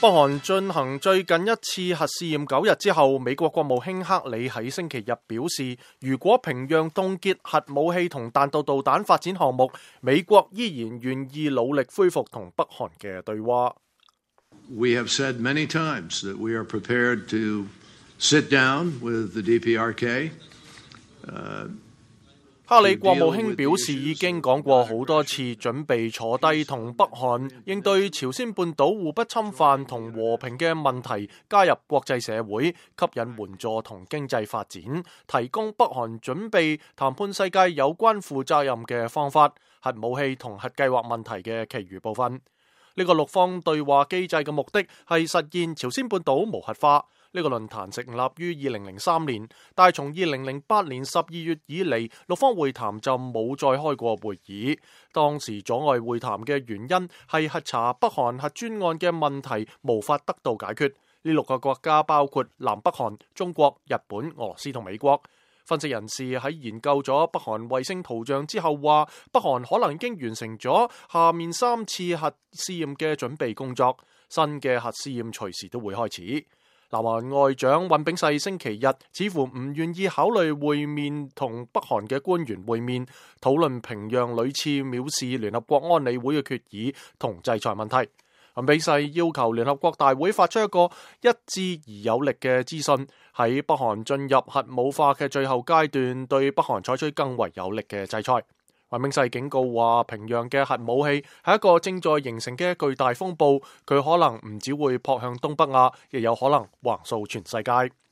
北韓進行最近一次核試驗9日之後，美國國務卿克里喺星期日表示，如果平壤凍結核武器同彈道導彈發展項目，美國依然願意努力恢復同北韓嘅對話。 We have said many times that we are prepared to sit down with the DPRK. 克里國務卿表示，已經講過好多次，準備坐低同北韓應對朝鮮半島互不侵犯同和平嘅問題，加入國際社會，吸引援助同經濟發展，提供北韓準備談判世界有關負責任嘅方法，核武器同核計劃問題嘅其餘部分。呢個六方對話機制嘅目的係實現朝鮮半島無核化。呢個論壇成立於2003年，但係從2008年12月以嚟，六方會談就冇再開過會議。當時阻礙會談嘅原因係核查北韓核專案嘅問題無法得到解決。呢6個國家包括南北韓、中國、日本、俄羅斯同美國。分析人士喺研究咗北韓衛星圖像之後話，北韓可能已經完成咗下面3次核試驗嘅準備工作，新嘅核試驗隨時都會開始。南韓外長尹炳世星期日似乎唔願意考慮會面同北韓嘅官員會面，討論平壤屢次藐視聯合國安理會嘅決議同制裁問題。尹炳世要求聯合國大會發出一個一致而有力嘅資訊，喺北韓進入核武化嘅最後階段，對北韓採取更為有力嘅制裁。尹炳世警告話，平壤嘅核武器係一個正在形成嘅巨大風暴，佢可能唔只會撲向東北亞，亦有可能橫掃全世界。